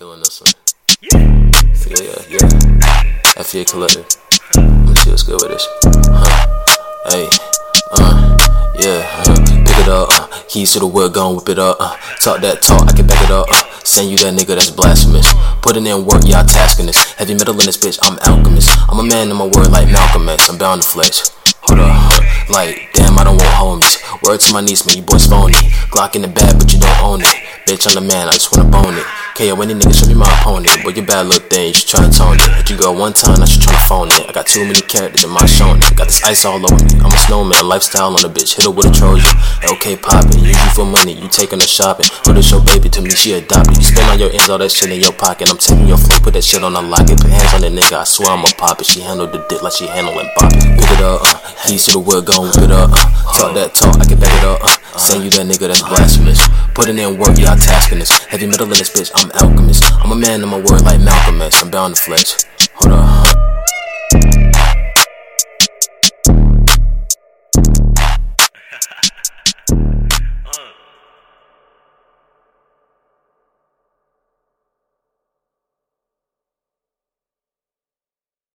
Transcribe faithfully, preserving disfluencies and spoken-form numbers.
feeling this one. Yeah, yeah, yeah. F A Collective. Let me see what's good with this. Huh. Hey. Uh. Yeah. Uh. Pick it up. Uh. Keys to the wood, gon' whip it up. Uh. Talk that talk, I can back it up. Uh. Send you that nigga that's blasphemous. Putting in work, y'all tasking this. Heavy metal in this bitch, I'm alchemist. I'm a man in my word like Malcolm X. I'm bound to flex. Hold up, huh. Like, damn, I don't want homies. Word to my niece, man, you boys phony. Glock in the bag, but you don't own it. Bitch, I'm the man, I just wanna bone it. K O any nigga should be my opponent. Boy, you bad little thing, you should try and tone it. Hit you go one time, I should try to phone it. I got too many characters in my showing it. Got this ice all over me, I'm a snowman. Lifestyle on a bitch, hit her with a Trojan. Okay, poppin', use you for money, you taking her shopping. Put this your baby to me, she adopted. You spend on your ends, all that shit in your pocket. I'm taking your flow, put that shit on a locket. Put hands on that nigga, I swear I'ma pop it. She handled the dick like she handling pop it. Pick it up, uh, keys to the wood, gon' whip it up. Uh, talk that talk, I can back it up. Uh, send you that nigga that's blasphemous. Putting in work, y'all tasking this. Heavy metal in this bitch, I'm alchemist. I'm a man in my word like Malcolm X. I'm bound to flex.